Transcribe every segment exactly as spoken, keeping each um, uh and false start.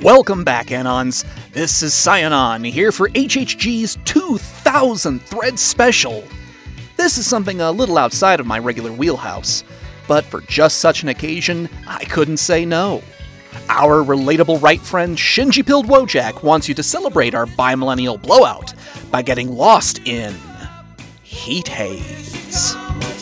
Welcome back, Anons. This is Cyanon, here for H H G's two thousand Thread Special. This is something a little outside of my regular wheelhouse, but for just such an occasion, I couldn't say no. Our relatable right friend Shinji Pilled Wojak wants you to celebrate our bimillennial blowout by getting lost in Heat Haze.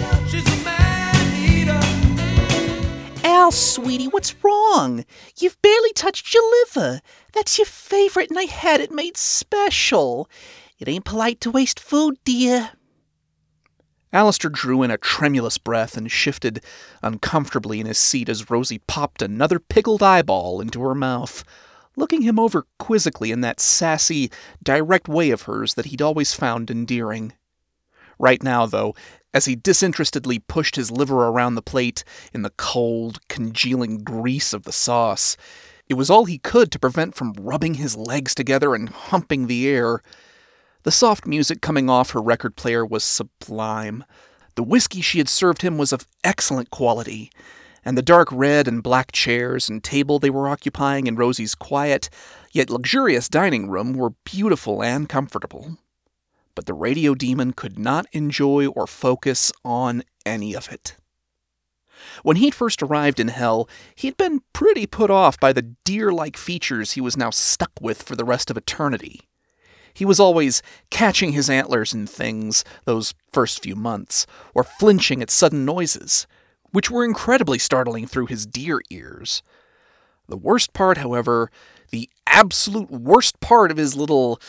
Al, sweetie, what's wrong? You've barely touched your liver. That's your favorite, and I had it made special. It ain't polite to waste food, dear. Alistair drew in a tremulous breath and shifted uncomfortably in his seat as Rosie popped another pickled eyeball into her mouth, looking him over quizzically in that sassy, direct way of hers that he'd always found endearing. Right now, though, as he disinterestedly pushed his liver around the plate in the cold, congealing grease of the sauce, it was all he could to prevent from rubbing his legs together and humping the air. The soft music coming off her record player was sublime. The whiskey she had served him was of excellent quality, and the dark red and black chairs and table they were occupying in Rosie's quiet, yet luxurious dining room were beautiful and comfortable. But the radio demon could not enjoy or focus on any of it. When he'd first arrived in Hell, he'd been pretty put off by the deer-like features he was now stuck with for the rest of eternity. He was always catching his antlers in things those first few months, or flinching at sudden noises, which were incredibly startling through his deer ears. The worst part, however, the absolute worst part of his little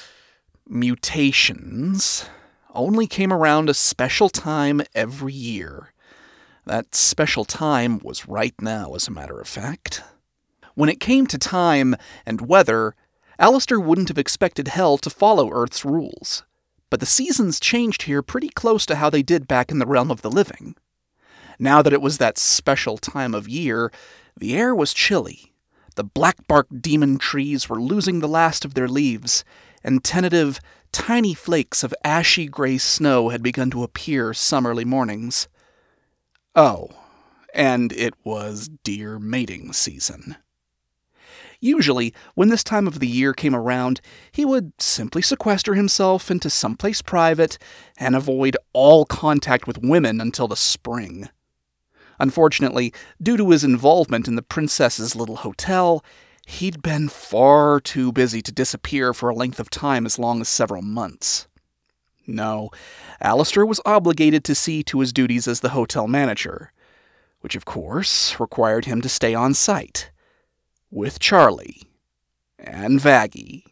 mutations, only came around a special time every year. That special time was right now, as a matter of fact. When it came to time and weather, Alistair wouldn't have expected Hell to follow Earth's rules, but the seasons changed here pretty close to how they did back in the realm of the living. Now that it was that special time of year, the air was chilly. The black-bark demon trees were losing the last of their leaves, and tentative, tiny flakes of ashy gray snow had begun to appear summerly mornings. Oh, and it was deer mating season. Usually, when this time of the year came around, he would simply sequester himself into someplace private and avoid all contact with women until the spring. Unfortunately, due to his involvement in the princess's little hotel, he'd been far too busy to disappear for a length of time as long as several months. No, Alistair was obligated to see to his duties as the hotel manager, which of course required him to stay on site, with Charlie and Vaggie,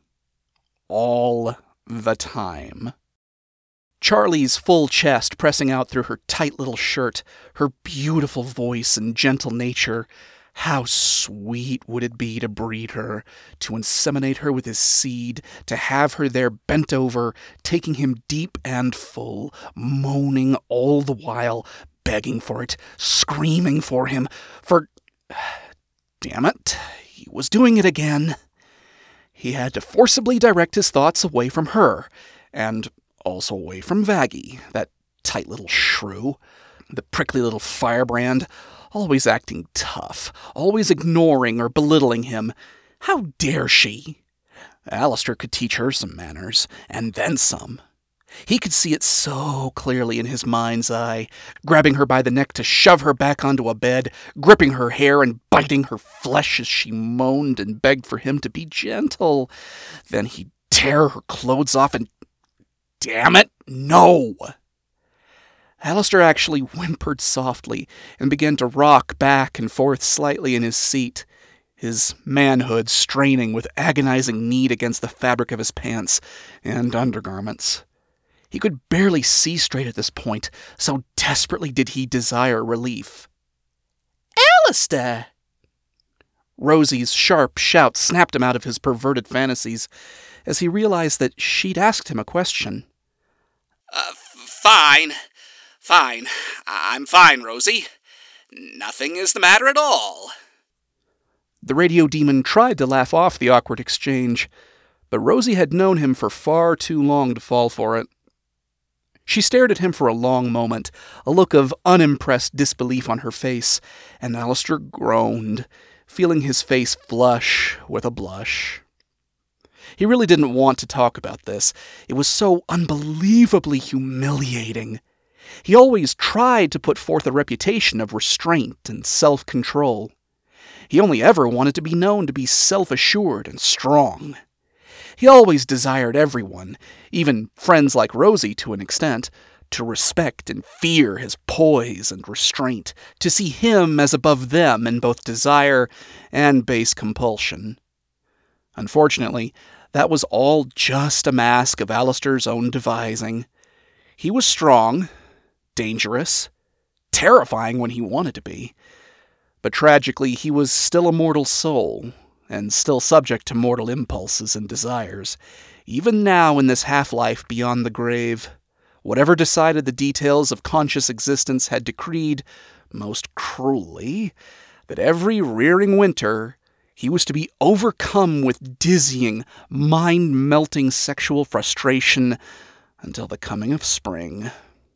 all the time. Charlie's full chest pressing out through her tight little shirt, her beautiful voice and gentle nature. How sweet would it be to breed her, to inseminate her with his seed, to have her there bent over, taking him deep and full, moaning all the while, begging for it, screaming for him, for... Damn it, he was doing it again. He had to forcibly direct his thoughts away from her, and also away from Vaggie, that tight little shrew, the prickly little firebrand, always acting tough, always ignoring or belittling him. How dare she? Alistair could teach her some manners, and then some. He could see it so clearly in his mind's eye, grabbing her by the neck to shove her back onto a bed, gripping her hair and biting her flesh as she moaned and begged for him to be gentle. Then he'd tear her clothes off and... Damn it, no! Alistair actually whimpered softly and began to rock back and forth slightly in his seat, his manhood straining with agonizing need against the fabric of his pants and undergarments. He could barely see straight at this point, so desperately did he desire relief. "Alistair!" Rosie's sharp shout snapped him out of his perverted fantasies as he realized that she'd asked him a question. Uh, fine. Fine. I'm fine, Rosie. Nothing is the matter at all. The radio demon tried to laugh off the awkward exchange, but Rosie had known him for far too long to fall for it. She stared at him for a long moment, a look of unimpressed disbelief on her face, and Alistair groaned, feeling his face flush with a blush. He really didn't want to talk about this. It was so unbelievably humiliating. He always tried to put forth a reputation of restraint and self-control. He only ever wanted to be known to be self-assured and strong. He always desired everyone, even friends like Rosie to an extent, to respect and fear his poise and restraint, to see him as above them in both desire and base compulsion. Unfortunately, that was all just a mask of Alistair's own devising. He was strong, dangerous, terrifying when he wanted to be, but tragically he was still a mortal soul, and still subject to mortal impulses and desires, even now in this half-life beyond the grave. Whatever decided the details of conscious existence had decreed, most cruelly, that every rearing winter he was to be overcome with dizzying, mind-melting sexual frustration until the coming of spring.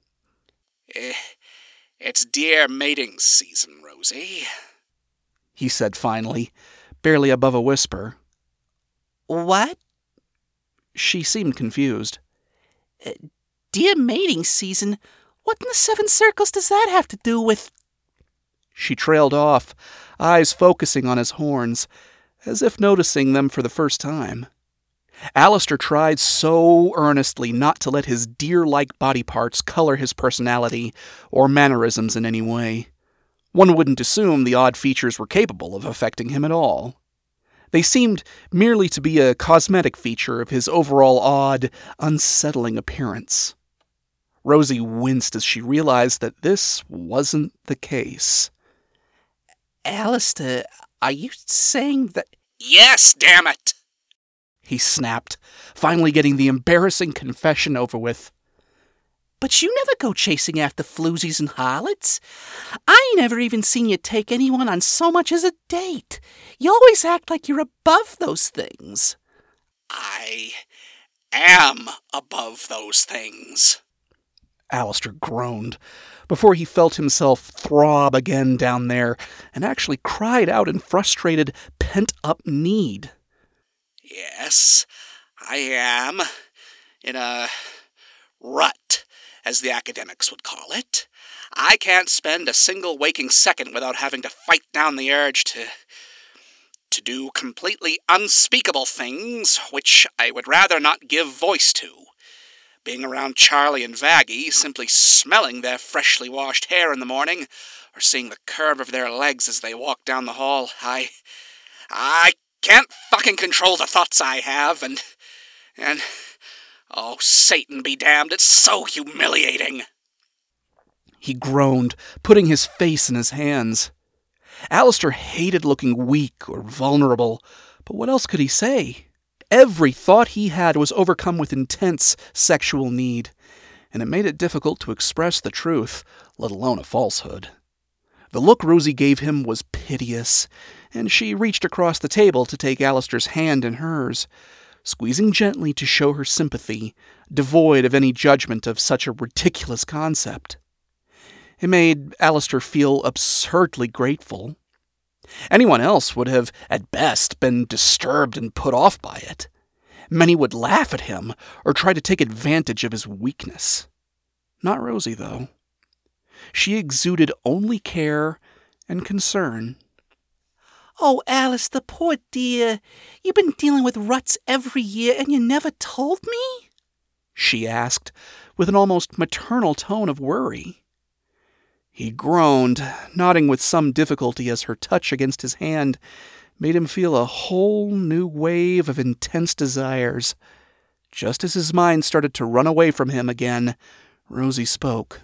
Eh, it's dear mating season, Rosie, he said finally, barely above a whisper. What? She seemed confused. Uh, dear mating season? What in the seven circles does that have to do with... She trailed off, eyes focusing on his horns, as if noticing them for the first time. Alistair tried so earnestly not to let his deer-like body parts color his personality or mannerisms in any way. One wouldn't assume the odd features were capable of affecting him at all. They seemed merely to be a cosmetic feature of his overall odd, unsettling appearance. Rosie winced as she realized that this wasn't the case. Alistair, are you saying that... Yes, damn it! He snapped, finally getting the embarrassing confession over with. But you never go chasing after floozies and harlots. I never even seen you take anyone on so much as a date. You always act like you're above those things. I am above those things. Alistair groaned, before he felt himself throb again down there, and actually cried out in frustrated, pent-up need. Yes, I am. In a rut, as the academics would call it. I can't spend a single waking second without having to fight down the urge to... to do completely unspeakable things, which I would rather not give voice to. Being around Charlie and Vaggie, simply smelling their freshly washed hair in the morning, or seeing the curve of their legs as they walk down the hall, I... I can't fucking control the thoughts I have, and... and... oh, Satan be damned, it's so humiliating. He groaned, putting his face in his hands. Alistair hated looking weak or vulnerable, but what else could he say? Every thought he had was overcome with intense sexual need, and it made it difficult to express the truth, let alone a falsehood. The look Rosie gave him was piteous, and she reached across the table to take Alistair's hand in hers, squeezing gently to show her sympathy, devoid of any judgment of such a ridiculous concept. It made Alistair feel absurdly grateful. Anyone else would have, at best, been disturbed and put off by it. Many would laugh at him or try to take advantage of his weakness. Not Rosie, though. She exuded only care and concern. Oh, Alice, the poor dear. You've been dealing with ruts every year and you never told me? She asked, with an almost maternal tone of worry. He groaned, nodding with some difficulty as her touch against his hand made him feel a whole new wave of intense desires. Just as his mind started to run away from him again, Rosie spoke.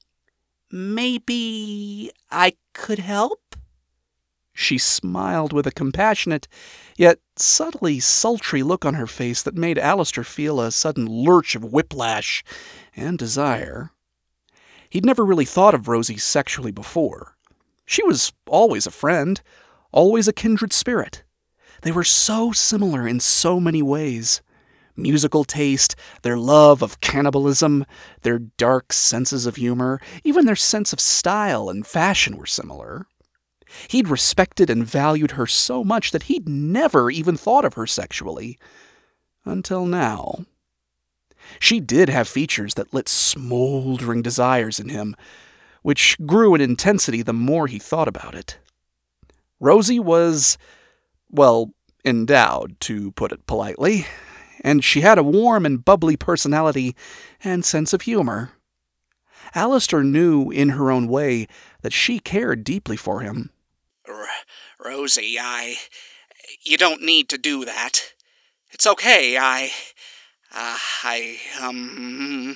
Maybe I could help? She smiled with a compassionate, yet subtly sultry look on her face that made Alistair feel a sudden lurch of whiplash and desire. He'd never really thought of Rosie sexually before. She was always a friend, always a kindred spirit. They were so similar in so many ways. Musical taste, their love of cannibalism, their dark senses of humor, even their sense of style and fashion were similar. He'd respected and valued her so much that he'd never even thought of her sexually. Until now. She did have features that lit smoldering desires in him, which grew in intensity the more he thought about it. Rosie was, well, endowed, to put it politely, and she had a warm and bubbly personality and sense of humor. Alistair knew, in her own way, that she cared deeply for him. R- Rosie, I... You don't need to do that. It's okay, I... Uh, I, um...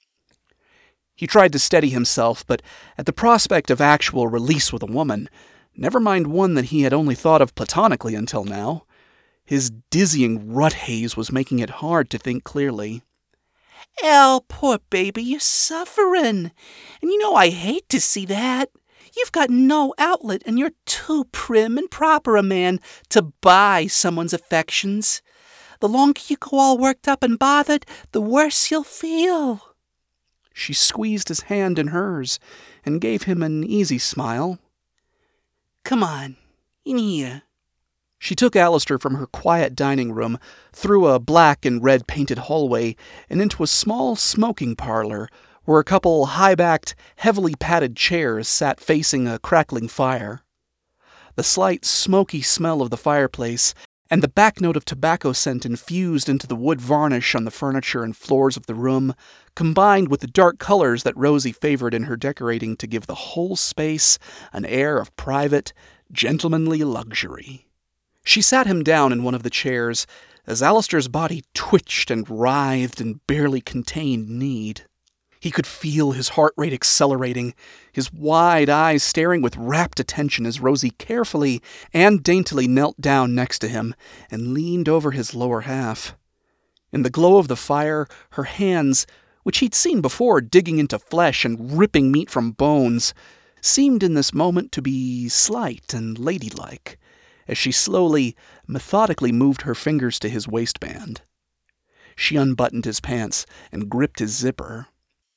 He tried to steady himself, but at the prospect of actual release with a woman, never mind one that he had only thought of platonically until now, his dizzying rut haze was making it hard to think clearly. Al, poor baby, you're suffering. And you know I hate to see that. You've got no outlet, and you're too prim and proper a man to buy someone's affections. The longer you go all worked up and bothered, the worse you'll feel. She squeezed his hand in hers and gave him an easy smile. Come on, in here. She took Alistair from her quiet dining room, through a black and red painted hallway, and into a small smoking parlor, where a couple high-backed, heavily padded chairs sat facing a crackling fire. The slight, smoky smell of the fireplace, and the back note of tobacco scent infused into the wood varnish on the furniture and floors of the room, combined with the dark colors that Rosie favored in her decorating to give the whole space an air of private, gentlemanly luxury. She sat him down in one of the chairs, as Alistair's body twitched and writhed in barely contained need. He could feel his heart rate accelerating, his wide eyes staring with rapt attention as Rosie carefully and daintily knelt down next to him and leaned over his lower half. In the glow of the fire, her hands, which he'd seen before digging into flesh and ripping meat from bones, seemed in this moment to be slight and ladylike, as she slowly, methodically moved her fingers to his waistband. She unbuttoned his pants and gripped his zipper.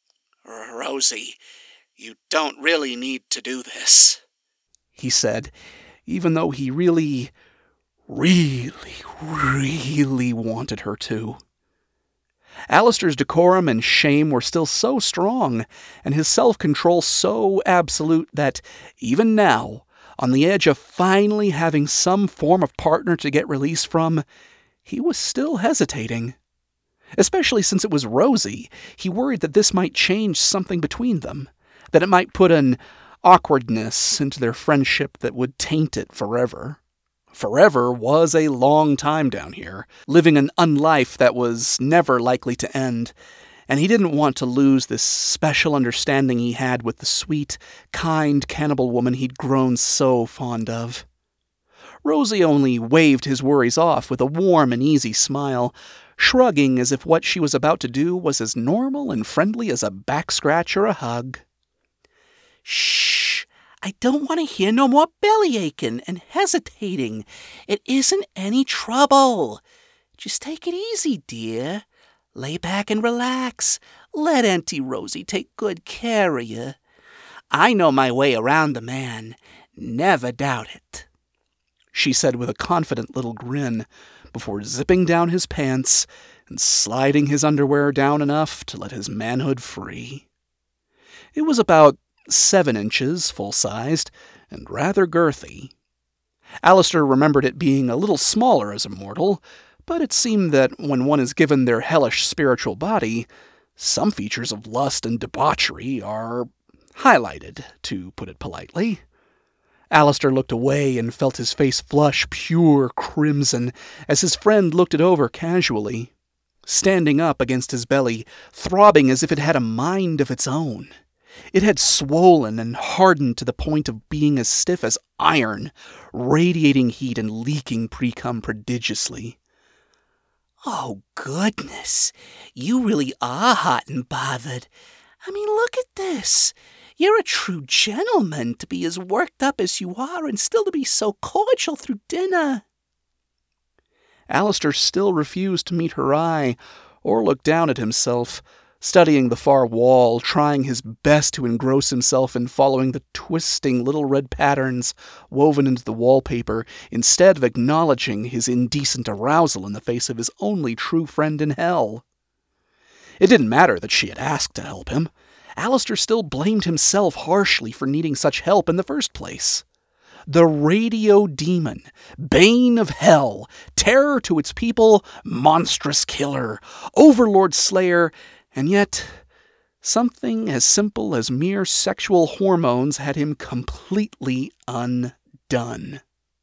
Rosie, you don't really need to do this, he said, even though he really, really, really wanted her to. Alistair's decorum and shame were still so strong, and his self-control so absolute that, even now, on the edge of finally having some form of partner to get release from, he was still hesitating. Especially since it was Rosie, he worried that this might change something between them, that it might put an awkwardness into their friendship that would taint it forever. Forever was a long time down here, living an unlife that was never likely to end, and he didn't want to lose this special understanding he had with the sweet, kind cannibal woman he'd grown so fond of. Rosie only waved his worries off with a warm and easy smile, shrugging as if what she was about to do was as normal and friendly as a back scratch or a hug. Shh! I don't want to hear no more belly aching and hesitating. It isn't any trouble. Just take it easy, dear. Lay back and relax. Let Auntie Rosie take good care of you. I know my way around the man. Never doubt it, she said with a confident little grin, before zipping down his pants and sliding his underwear down enough to let his manhood free. It was about seven inches, full-sized, and rather girthy. Alistair remembered it being a little smaller as a mortal, but it seemed that when one is given their hellish spiritual body, some features of lust and debauchery are highlighted, to put it politely. Alistair looked away and felt his face flush pure crimson as his friend looked it over casually, standing up against his belly, throbbing as if it had a mind of its own. It had swollen and hardened to the point of being as stiff as iron, radiating heat and leaking pre-cum prodigiously. Oh, goodness, you really are hot and bothered. I mean, look at this. You're a true gentleman to be as worked up as you are and still to be so cordial through dinner. Alistair still refused to meet her eye or look down at himself, studying the far wall, trying his best to engross himself in following the twisting little red patterns woven into the wallpaper, instead of acknowledging his indecent arousal in the face of his only true friend in hell. It didn't matter that she had asked to help him. Alistair still blamed himself harshly for needing such help in the first place. The radio demon, bane of hell, terror to its people, monstrous killer, overlord slayer, and yet something as simple as mere sexual hormones had him completely undone.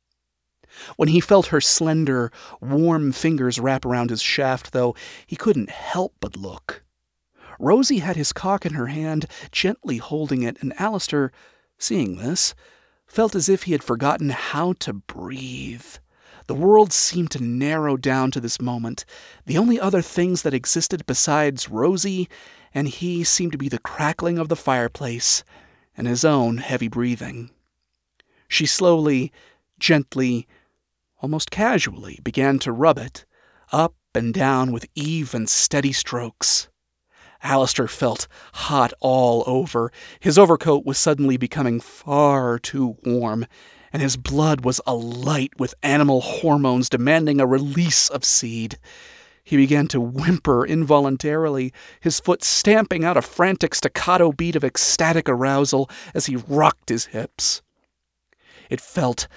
When he felt her slender, warm fingers wrap around his shaft, though, he couldn't help but look. Rosie had his cock in her hand, gently holding it, and Alistair, seeing this, felt as if he had forgotten how to breathe. The world seemed to narrow down to this moment. The only other things that existed besides Rosie and he seemed to be the crackling of the fireplace and his own heavy breathing. She slowly, gently, almost casually began to rub it, up and down with even, steady strokes. Alistair felt hot all over. His overcoat was suddenly becoming far too warm, and his blood was alight with animal hormones demanding a release of seed. He began to whimper involuntarily, his foot stamping out a frantic staccato beat of ecstatic arousal as he rocked his hips. It felt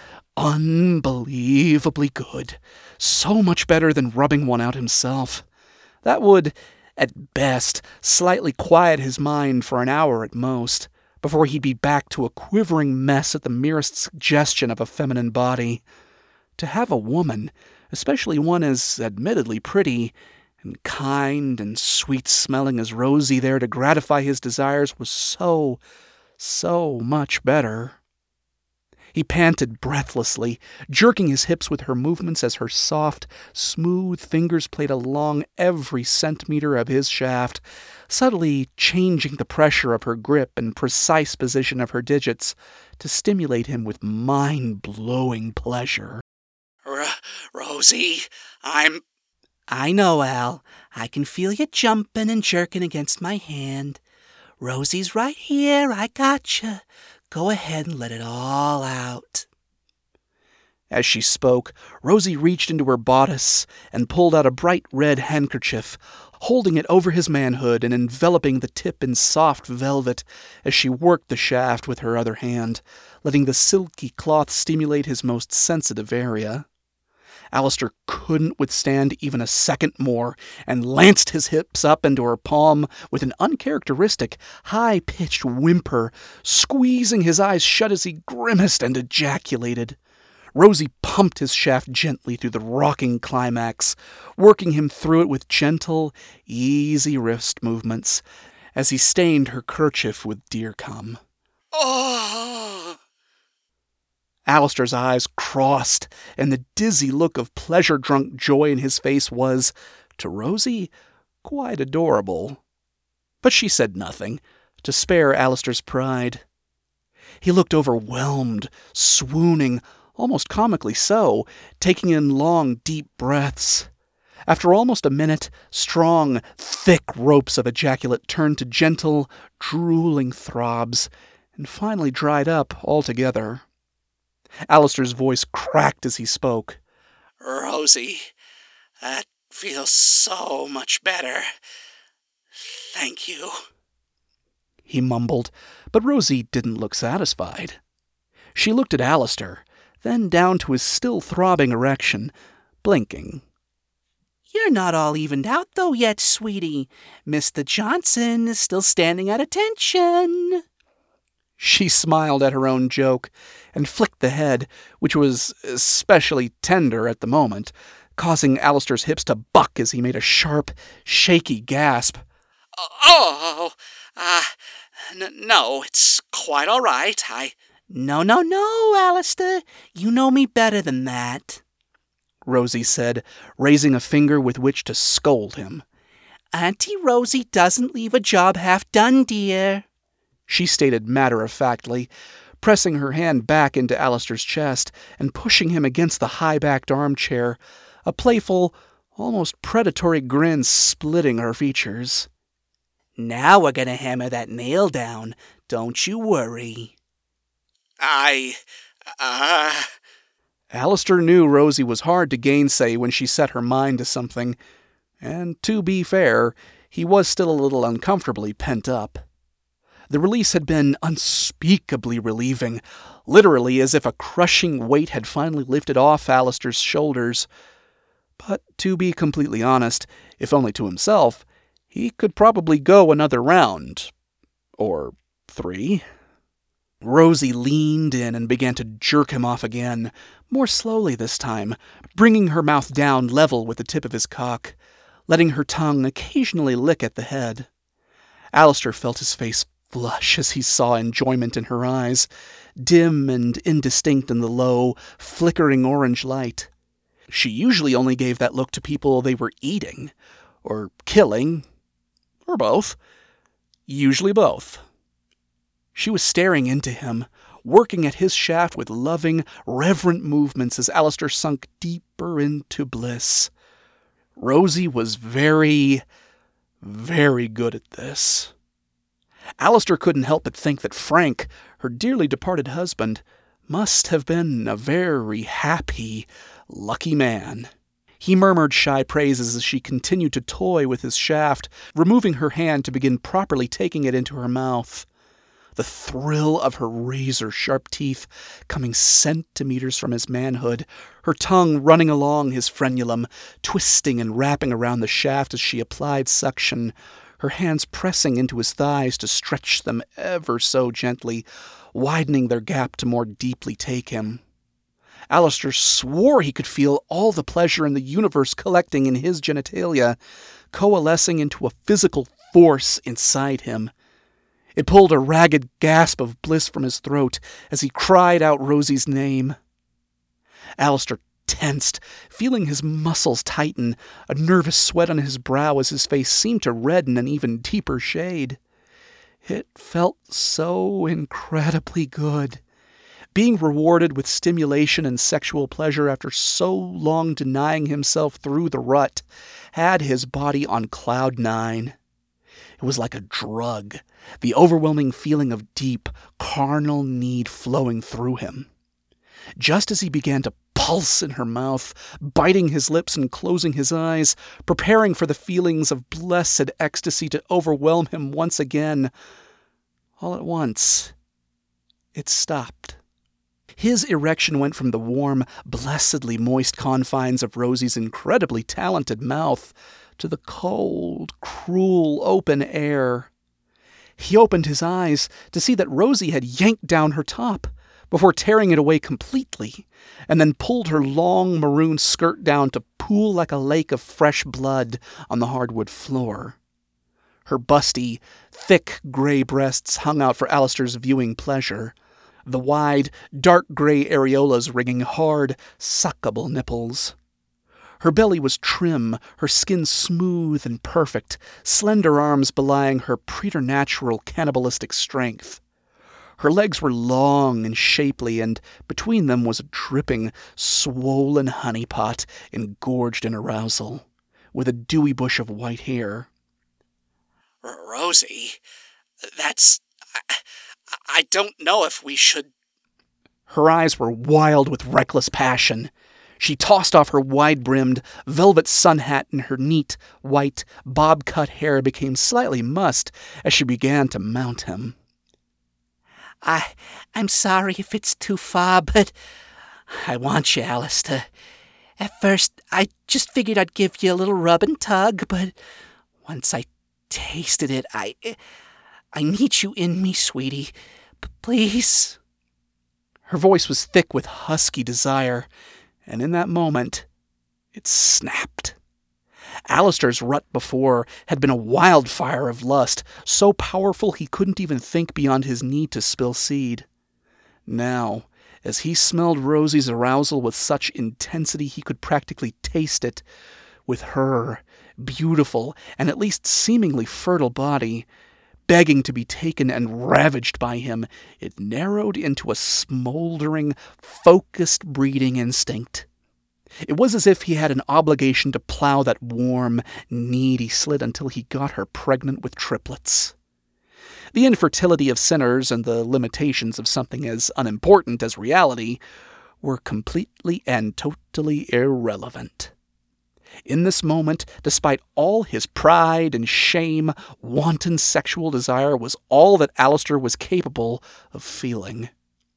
unbelievably good, so much better than rubbing one out himself. That would, at best, slightly quiet his mind for an hour at most, before he'd be back to a quivering mess at the merest suggestion of a feminine body. To have a woman, especially one as admittedly pretty and kind and sweet-smelling as Rosie there to gratify his desires was so, so much better. He panted breathlessly, jerking his hips with her movements as her soft, smooth fingers played along every centimeter of his shaft, subtly changing the pressure of her grip and precise position of her digits to stimulate him with mind-blowing pleasure. R- Rosie, I'm... I know, Al. I can feel you jumping and jerking against my hand. Rosie's right here. I gotcha. Go ahead and let it all out. As she spoke, Rosie reached into her bodice and pulled out a bright red handkerchief, holding it over his manhood and enveloping the tip in soft velvet as she worked the shaft with her other hand, letting the silky cloth stimulate his most sensitive area. Alistair couldn't withstand even a second more, and lanced his hips up into her palm with an uncharacteristic, high-pitched whimper, squeezing his eyes shut as he grimaced and ejaculated. Rosie pumped his shaft gently through the rocking climax, working him through it with gentle, easy wrist movements, as he stained her kerchief with deer cum. Oh! Alistair's eyes crossed, and the dizzy look of pleasure-drunk joy in his face was, to Rosie, quite adorable. But she said nothing, to spare Alistair's pride. He looked overwhelmed, swooning, almost comically so, taking in long, deep breaths. After almost a minute, strong, thick ropes of ejaculate turned to gentle, drooling throbs, and finally dried up altogether. Alistair's voice cracked as he spoke. Rosie, that feels so much better. Thank you. He mumbled, but Rosie didn't look satisfied. She looked at Alistair, then down to his still throbbing erection, blinking. You're not all evened out, though, yet, sweetie. Mister Johnson is still standing at attention. She smiled at her own joke and flicked the head, which was especially tender at the moment, causing Alistair's hips to buck as he made a sharp, shaky gasp. Oh, uh, n- no, it's quite all right. I... No, no, no, Alistair. You know me better than that, Rosie said, raising a finger with which to scold him. Auntie Rosie doesn't leave a job half done, dear, she stated matter-of-factly, pressing her hand back into Alistair's chest and pushing him against the high-backed armchair, a playful, almost predatory grin splitting her features. Now we're gonna hammer that nail down. Don't you worry. I, uh... Alistair knew Rosie was hard to gainsay when she set her mind to something, and to be fair, he was still a little uncomfortably pent up. The release had been unspeakably relieving, literally as if a crushing weight had finally lifted off Alistair's shoulders. But to be completely honest, if only to himself, he could probably go another round. Or three. Rosie leaned in and began to jerk him off again, more slowly this time, bringing her mouth down level with the tip of his cock, letting her tongue occasionally lick at the head. Alistair felt his face flush as he saw enjoyment in her eyes, dim and indistinct in the low, flickering orange light. She usually only gave that look to people they were eating, or killing, or both. Usually both. She was staring into him, working at his shaft with loving, reverent movements as Alistair sunk deeper into bliss. Rosie was very, very good at this. Alistair couldn't help but think that Frank, her dearly departed husband, must have been a very happy, lucky man. He murmured shy praises as she continued to toy with his shaft, removing her hand to begin properly taking it into her mouth. The thrill of her razor-sharp teeth coming centimeters from his manhood, her tongue running along his frenulum, twisting and wrapping around the shaft as she applied suction, her hands pressing into his thighs to stretch them ever so gently, widening their gap to more deeply take him. Alistair swore he could feel all the pleasure in the universe collecting in his genitalia, coalescing into a physical force inside him. It pulled a ragged gasp of bliss from his throat as he cried out Rosie's name. Alistair tensed, feeling his muscles tighten, a nervous sweat on his brow as his face seemed to redden an even deeper shade. It felt so incredibly good. Being rewarded with stimulation and sexual pleasure after so long denying himself through the rut had his body on cloud nine. It was like a drug, the overwhelming feeling of deep, carnal need flowing through him. Just as he began to pulse in her mouth, biting his lips and closing his eyes, preparing for the feelings of blessed ecstasy to overwhelm him once again, all at once, it stopped. His erection went from the warm, blessedly moist confines of Rosie's incredibly talented mouth to the cold, cruel open air. He opened his eyes to see that Rosie had yanked down her top before tearing it away completely, and then pulled her long maroon skirt down to pool like a lake of fresh blood on the hardwood floor. Her busty, thick gray breasts hung out for Alistair's viewing pleasure, the wide, dark gray areolas ringing hard, suckable nipples. Her belly was trim, her skin smooth and perfect, slender arms belying her preternatural cannibalistic strength. Her legs were long and shapely, and between them was a dripping, swollen honeypot engorged in arousal, with a dewy bush of white hair. Rosie, that's... I, I don't know if we should... Her eyes were wild with reckless passion. She tossed off her wide-brimmed, velvet sun hat, and her neat, white, bob-cut hair became slightly mussed as she began to mount him. I, I'm sorry if it's too far, but I want you, Alistair. At first, I just figured I'd give you a little rub and tug, but once I tasted it, I... I need you in me, sweetie. P- please? Her voice was thick with husky desire, and in that moment, it snapped. Alistair's rut before had been a wildfire of lust, so powerful he couldn't even think beyond his need to spill seed. Now, as he smelled Rosie's arousal with such intensity he could practically taste it, with her, beautiful and at least seemingly fertile body, begging to be taken and ravaged by him, it narrowed into a smoldering, focused breeding instinct. It was as if he had an obligation to plow that warm, needy slit until he got her pregnant with triplets. The infertility of sinners and the limitations of something as unimportant as reality were completely and totally irrelevant. In this moment, despite all his pride and shame, wanton sexual desire was all that Alistair was capable of feeling.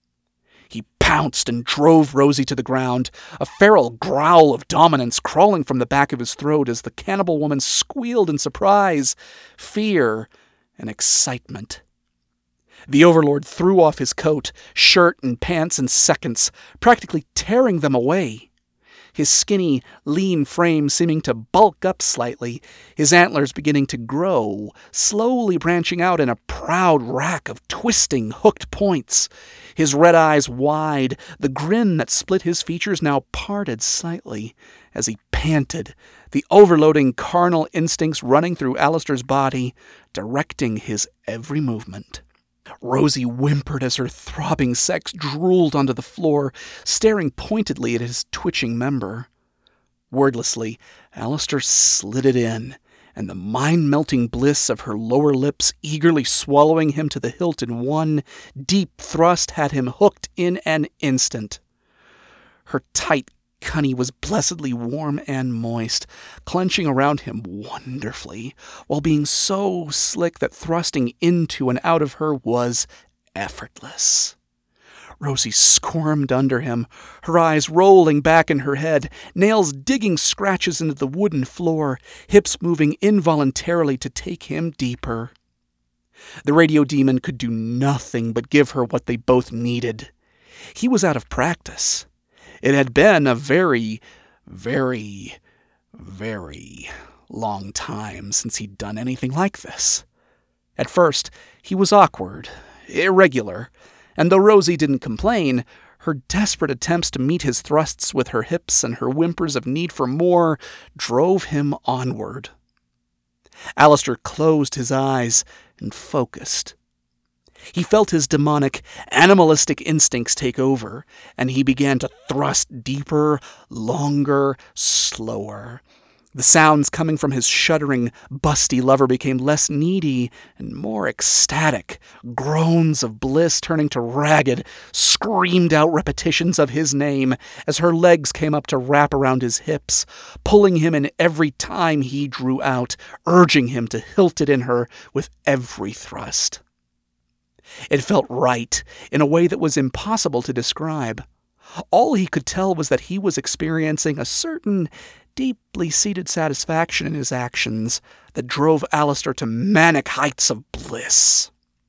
He pounced and drove Rosie to the ground, a feral growl of dominance crawling from the back of his throat as the cannibal woman squealed in surprise, fear, and excitement. The Overlord threw off his coat, shirt, and pants in seconds, practically tearing them away. His skinny, lean frame seeming to bulk up slightly, his antlers beginning to grow, slowly branching out in a proud rack of twisting, hooked points. His red eyes wide, the grin that split his features now parted slightly as he panted, the overloading carnal instincts running through Alistair's body, directing his every movement. Rosie whimpered as her throbbing sex drooled onto the floor, staring pointedly at his twitching member. Wordlessly, Alistair slid it in, and the mind-melting bliss of her lower lips eagerly swallowing him to the hilt in one deep thrust had him hooked in an instant. Her tight cunny was blessedly warm and moist, clenching around him wonderfully, while being so slick that thrusting into and out of her was effortless. Rosie squirmed under him, her eyes rolling back in her head, nails digging scratches into the wooden floor, hips moving involuntarily to take him deeper. The radio demon could do nothing but give her what they both needed. He was out of practice. It had been a very, very, very long time since he'd done anything like this. At first, he was awkward, irregular, and though Rosie didn't complain, her desperate attempts to meet his thrusts with her hips and her whimpers of need for more drove him onward. Alistair closed his eyes and focused. He felt his demonic, animalistic instincts take over, and he began to thrust deeper, longer, slower. The sounds coming from his shuddering, busty lover became less needy and more ecstatic, groans of bliss turning to ragged, screamed-out repetitions of his name as her legs came up to wrap around his hips, pulling him in every time he drew out, urging him to hilt it in her with every thrust. It felt right, in a way that was impossible to describe. All he could tell was that he was experiencing a certain deeply seated satisfaction in his actions that drove Alistair to manic heights of bliss.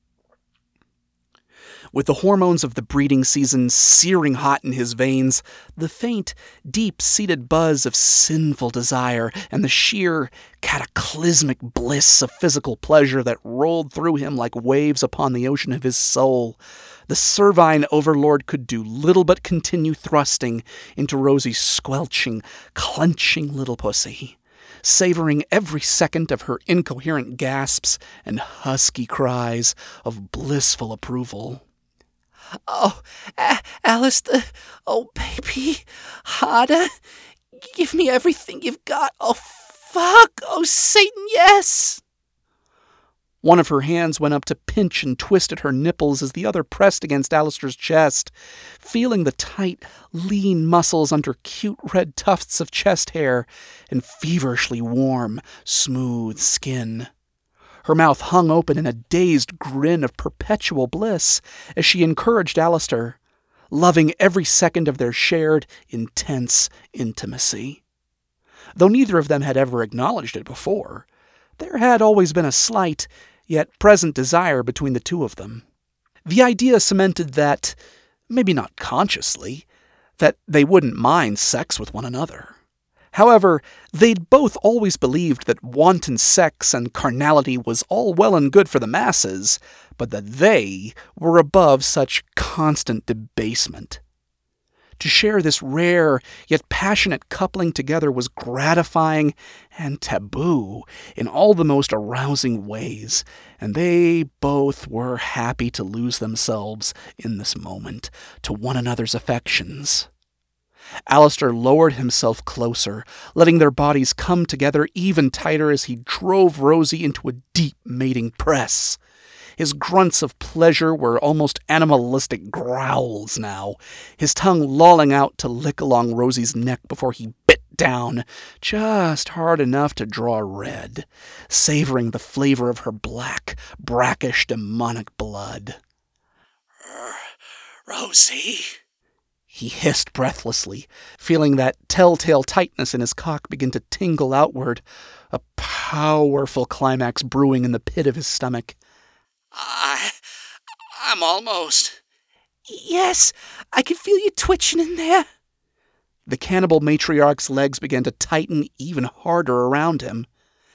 With the hormones of the breeding season searing hot in his veins, the faint, deep-seated buzz of sinful desire, and the sheer, cataclysmic bliss of physical pleasure that rolled through him like waves upon the ocean of his soul, the Servine Overlord could do little but continue thrusting into Rosie's squelching, clenching little pussy, savoring every second of her incoherent gasps and husky cries of blissful approval. Oh, A- Alistair, oh, baby, harder, give me everything you've got, oh, fuck, oh, Satan, yes! One of her hands went up to pinch and twist at her nipples as the other pressed against Alistair's chest, feeling the tight, lean muscles under cute red tufts of chest hair and feverishly warm, smooth skin. Her mouth hung open in a dazed grin of perpetual bliss as she encouraged Alistair, loving every second of their shared, intense intimacy. Though neither of them had ever acknowledged it before, there had always been a slight, yet present desire between the two of them. The idea cemented that, maybe not consciously, that they wouldn't mind sex with one another. However, they'd both always believed that wanton sex and carnality was all well and good for the masses, but that they were above such constant debasement. To share this rare yet passionate coupling together was gratifying and taboo in all the most arousing ways, and they both were happy to lose themselves in this moment to one another's affections. Alistair lowered himself closer, letting their bodies come together even tighter as he drove Rosie into a deep mating press. His grunts of pleasure were almost animalistic growls now, his tongue lolling out to lick along Rosie's neck before he bit down, just hard enough to draw red, savoring the flavor of her black, brackish, demonic blood. Er, Rosie, he hissed breathlessly, feeling that telltale tightness in his cock begin to tingle outward, a powerful climax brewing in the pit of his stomach. I... I'm almost... Yes, I can feel you twitching in there. The cannibal matriarch's legs began to tighten even harder around him.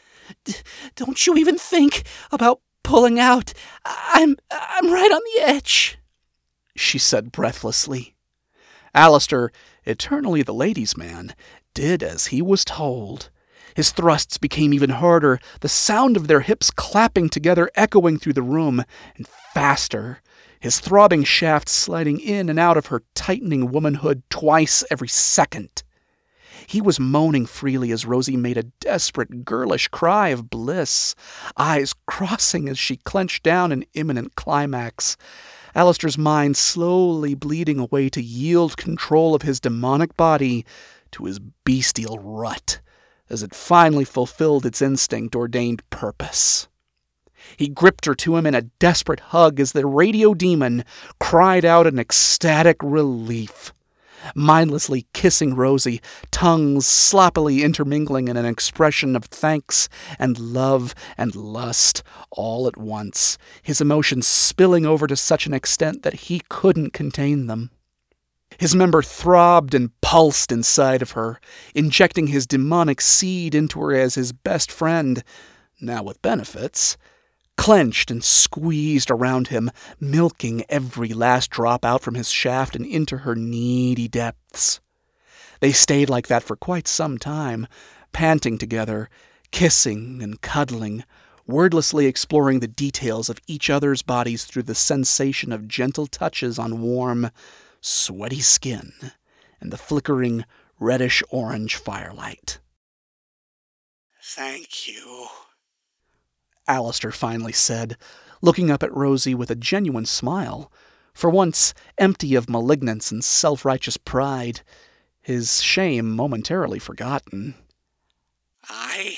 D- don't you even think about pulling out. I'm... I'm right on the edge, she said breathlessly. Alistair, eternally the ladies' man, did as he was told. His thrusts became even harder, the sound of their hips clapping together echoing through the room, and faster, his throbbing shaft sliding in and out of her tightening womanhood twice every second. He was moaning freely as Rosie made a desperate, girlish cry of bliss, eyes crossing as she clenched down in imminent climax. Alistair's mind slowly bleeding away to yield control of his demonic body to his bestial rut, as it finally fulfilled its instinct-ordained purpose. He gripped her to him in a desperate hug as the radio demon cried out in ecstatic relief, mindlessly kissing Rosie, tongues sloppily intermingling in an expression of thanks and love and lust all at once, his emotions spilling over to such an extent that he couldn't contain them. His member throbbed and pulsed inside of her, injecting his demonic seed into her as his best friend, now with benefits, clenched and squeezed around him, milking every last drop out from his shaft and into her needy depths. They stayed like that for quite some time, panting together, kissing and cuddling, wordlessly exploring the details of each other's bodies through the sensation of gentle touches on warm, sweaty skin and the flickering reddish-orange firelight. Thank you, Alistair finally said, looking up at Rosie with a genuine smile, for once empty of malignance and self-righteous pride, his shame momentarily forgotten. I...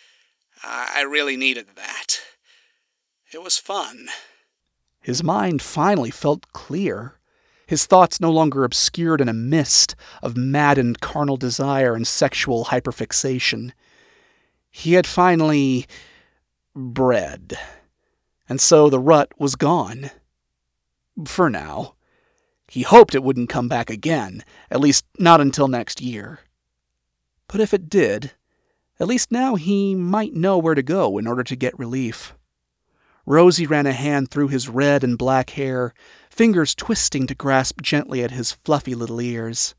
I really needed that. It was fun. His mind finally felt clear, his thoughts no longer obscured in a mist of maddened carnal desire and sexual hyperfixation. He had finally bred, and so the rut was gone. For now. He hoped it wouldn't come back again, at least not until next year. But if it did, at least now he might know where to go in order to get relief. Rosie ran a hand through his red and black hair, fingers twisting to grasp gently at his fluffy little ears.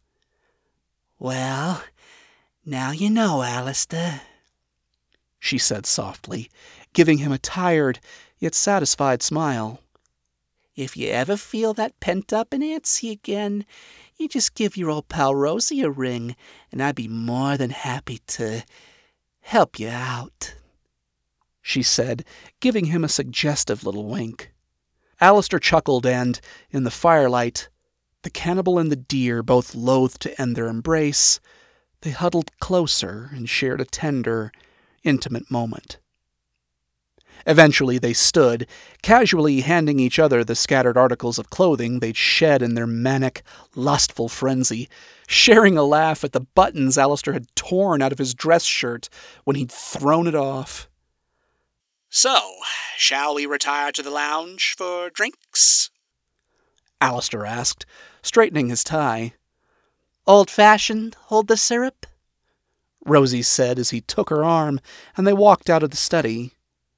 Well, now you know, Alistair, she said softly, giving him a tired yet satisfied smile. If you ever feel that pent-up and antsy again, you just give your old pal Rosie a ring, and I'd be more than happy to help you out, she said, giving him a suggestive little wink. Alistair chuckled and, in the firelight, the cannibal and the deer both loath to end their embrace, they huddled closer and shared a tender, intimate moment. Eventually they stood, casually handing each other the scattered articles of clothing they'd shed in their manic, lustful frenzy, sharing a laugh at the buttons Alistair had torn out of his dress shirt when he'd thrown it off. So, shall we retire to the lounge for drinks? Alistair asked, straightening his tie. Old-fashioned, hold the syrup? Rosie said as he took her arm, and they walked out of the study.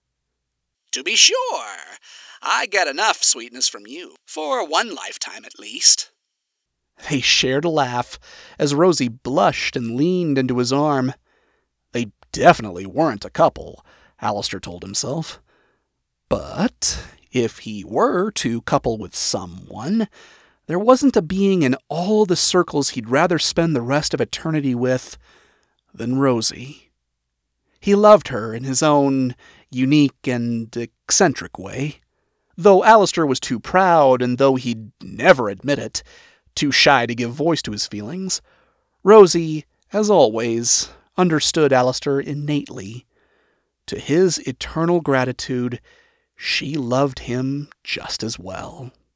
To be sure. I get enough sweetness from you, for one lifetime at least. They shared a laugh, as Rosie blushed and leaned into his arm. They definitely weren't a couple, Alistair told himself. But if he were to couple with someone, There wasn't a being in all the circles he'd rather spend the rest of eternity with than Rosie. He loved her in his own unique and eccentric way. Though Alistair was too proud, and though he'd never admit it, too shy to give voice to his feelings, Rosie, as always, understood Alistair innately. To his eternal gratitude, she loved him just as well.